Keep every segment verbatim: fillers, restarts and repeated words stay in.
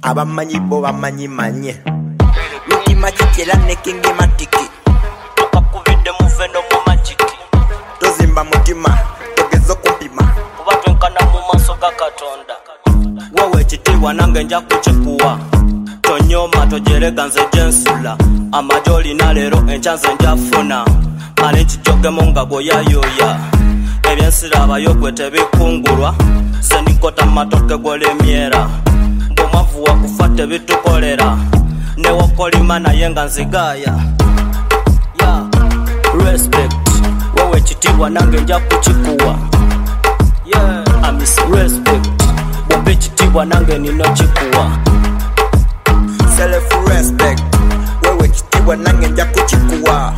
abamanyi bo bamanyi manye lukima kikira nekingi matiki akakubidde muvendo mu magiki tozimba mutima togezo kumpima kuba twenkana mu maaso ga Katonda wewe ekitiibwa nange nja kukikuwa tonyoma tojerega nze gyensula amajoli na leero enkya nze njafuna male nkijogemu nga goyayoya ebyensirabayo gwe tebikungulwa sendikota mu matoke golemyera mbomwavu wakufa tebitukolera newakolima naye nga nzigaaya yeah. Respect wewe ekitiibwa nange nja kukikuwa yeah. Amis respect bombe ekitiibwa nange nino kikuwa self respect wewe ekitiibwa nange nja kukikuwa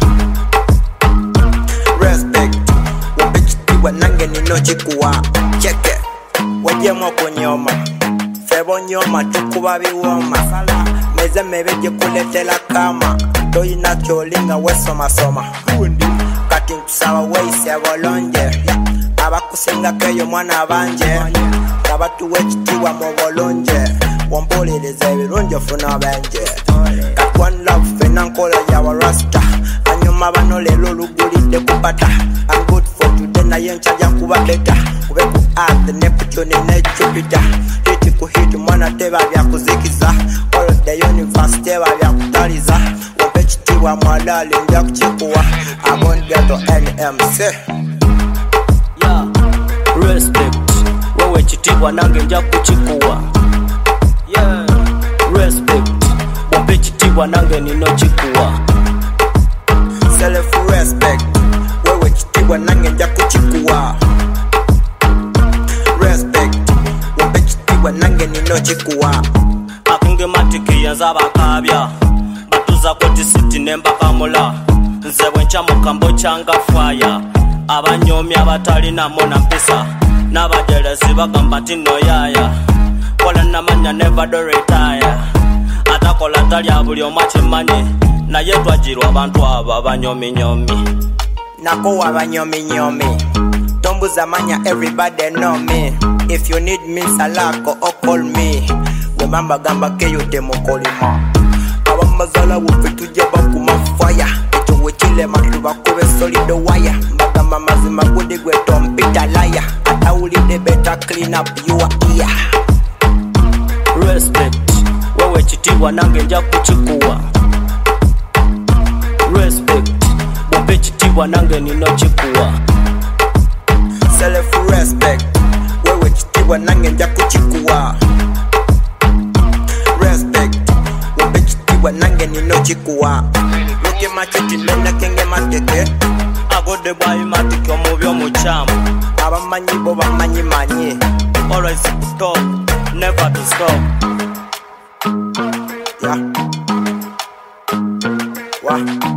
respect bombe ekitiibwa nange nino kikuwa cheke wejemu okunyoma febo nyoma tukuba biwoma meze mebe gyekuletera kama toyina kyolinga wesomasoma kati nkusaba weise bolonje abakusingako eyo mwana abanje kabatuwa ekitiibwa mu bolonje wompolereza ebirungi ofuna benje kati one love fena nkola yawa rasta anyuma bano leero olugulidde kupata I'm good for today naye nkyaja kuba beta kube ku earth neptune ne jupiter hiti ku hiti mwana teba byakuzikiza all the universe teba byakutaliza wompe ekitiibwa mwalali nja kukikuwa abongeto N M C yeah. Respect wewe ekitiibwa nange nja kukikuwa yeah. Respect bombe ekitiibwa nange nino kikuwa self respect wewe ekitiibwa nange nja kukikuwa respect bombe ekitiibwa nange nino kikuwa akunge matiki yenza abakabya batuza koti siti nembakamula nze bwenkya mukambo kyanga faya abanyomi abatalinamu na mpisa n'abajerezi bagamba ti noyaya kola namanya never do retire atakola talya buli omu akimanyi naye twagirwa abantu abo abanyominyomi nako abanyominyomi tombuza manya everybody know me if you need me salako or call me wemamba gamba keyode mukolima abamazala wufe tujja bakuma fire ekyo wekile matuba kube solid wire mbagamba mazima gudi gwe tompita laya atawulidde better clean up your ear respect wewe ekitiibwa nange nja kukikuwa respect bombe ekitiibwa nange nino kikuwa self respect wewe ekitiibwa nange nja kukikuwa respect bombe ekitiibwa nange nino kikuwa loke macheti nene kenge mateke agode bwayi matiki omubi omukyamu abamanyi bo bamanyi manye always stop never to stop yeah. Wow.